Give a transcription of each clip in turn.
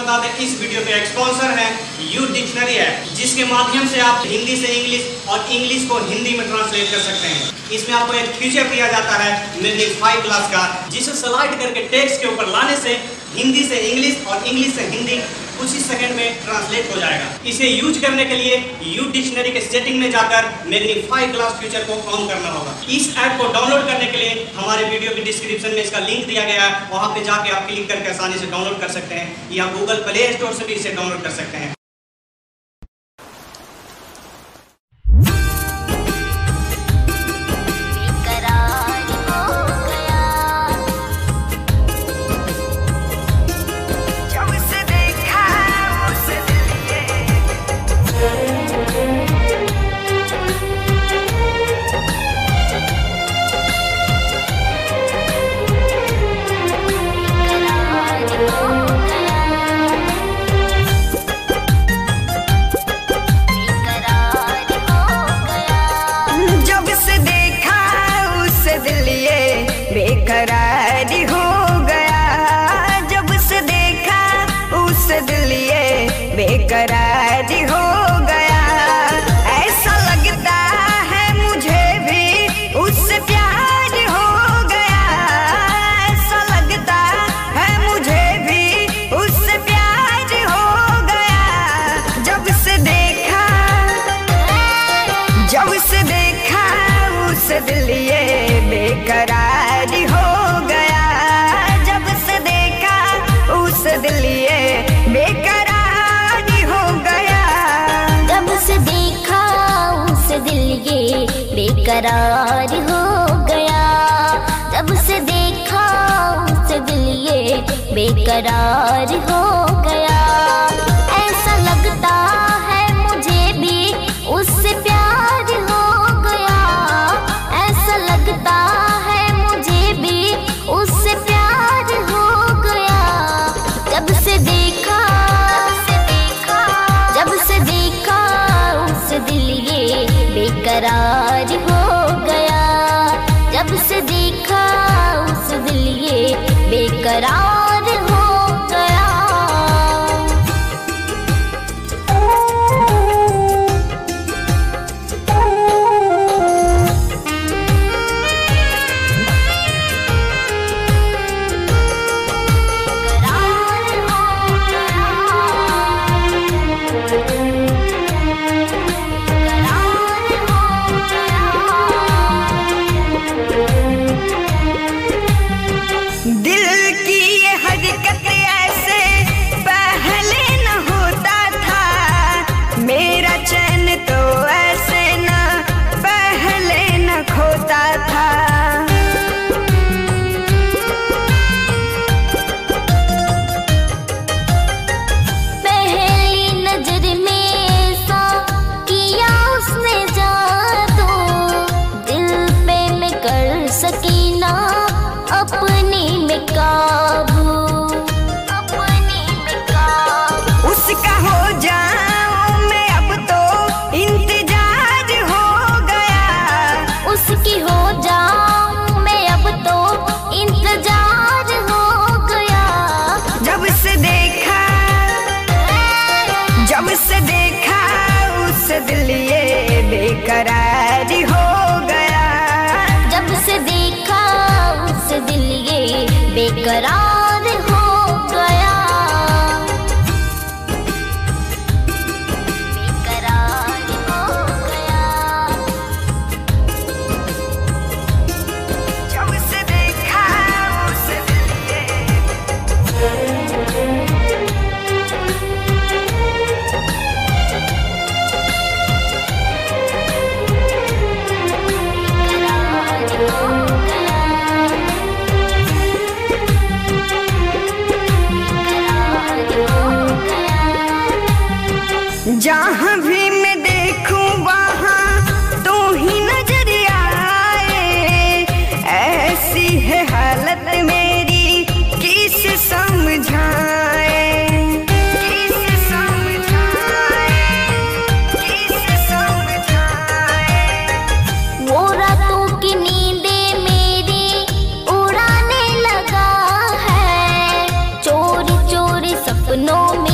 बता दें, इस वीडियो के स्पॉन्सर हैं यू डिक्शनरी ऐप, जिसके माध्यम से आप हिंदी से इंग्लिश और इंग्लिश को हिंदी में ट्रांसलेट कर सकते हैं। इसमें आपको एक फीचर दिया जाता है मेरी 5 क्लास का, जिसे स्लाइड करके टेक्स्ट के ऊपर लाने से हिंदी से इंग्लिश और इंग्लिश से हिंदी कुछ ही सेकंड में ट्रांसलेट हो जाएगा। इसे यूज करने के लिए यू डिक्शनरी के सेटिंग में जाकर मेरी 5 क्लास फीचर को ऑन करना होगा। इस ऐप को डाउनलोड करने के लिए हमारे वीडियो के डिस्क्रिप्शन में इसका लिंक दिया गया है, वहां पे जाके आप क्लिक करके आसानी से डाउनलोड कर सकते हैं, या गूगल प्ले स्टोर से भी इसे डाउनलोड कर सकते हैं। बेकरार हो गया, जब से देखा उस दिल ये बेकरार हो गया। ऐसा लगता है मुझे भी उससे प्यार हो गया, ऐसा लगता है मुझे भी उससे प्यार हो गया। जब से देखा उस दिल ये बेकरार हो गया, जब से देखा उस दिल ये बेकरार हो गया। जब से देखा उस दिल ये बेकरार हो गया, जब से देखा उस दिल ये बेकरार हो गया। ऐसा लगता है मुझे भी उससे प्यार हो गया, ऐसा लगता है मुझे भी उससे प्यार हो गया। जब से देखा उस दिल ये बेकरार हो गया, जब से देखा उस दिल ये बेकरार हो गया। दिल की ये हरकत ऐसे पहले न होता था, मेरा चैन तो ऐसे न पहले न खोता था। पहली नजर में सा किया उसने जादू, दिल पे मैं कर सकी ना अपने में काबू, अपने में काबू। उसका हो जाऊं मैं अब तो इंतजार हो गया, उसकी हो जाऊं मैं अब तो इंतजार हो गया। जब से देखा उस दिल ये बेकरार हो गया, जब से देखा उस दिल ये बेकरार हो गया। बेकरार हो गया, जब से देखा उस दिल ये जहाँ भी मैं देखूं वहाँ तू ही नजर आए, ऐसी है हालत मेरी किसे समझाए, किसे समझाए, किसे समझाए। वो रातों की नींदे मेरी उड़ाने लगा है, चोरी चोरी सपनों में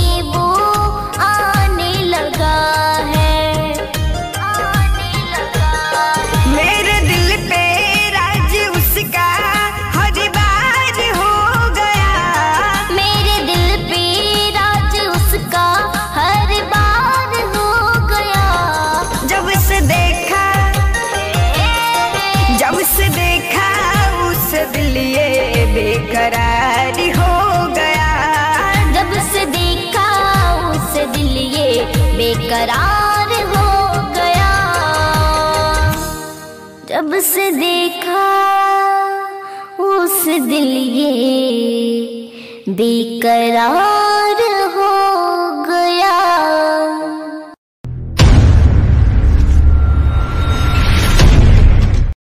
बेकरार हो गया। जब से देखा उस दिल ये बेकरार हो गया। जब से देखा उस दिल ये बेकरार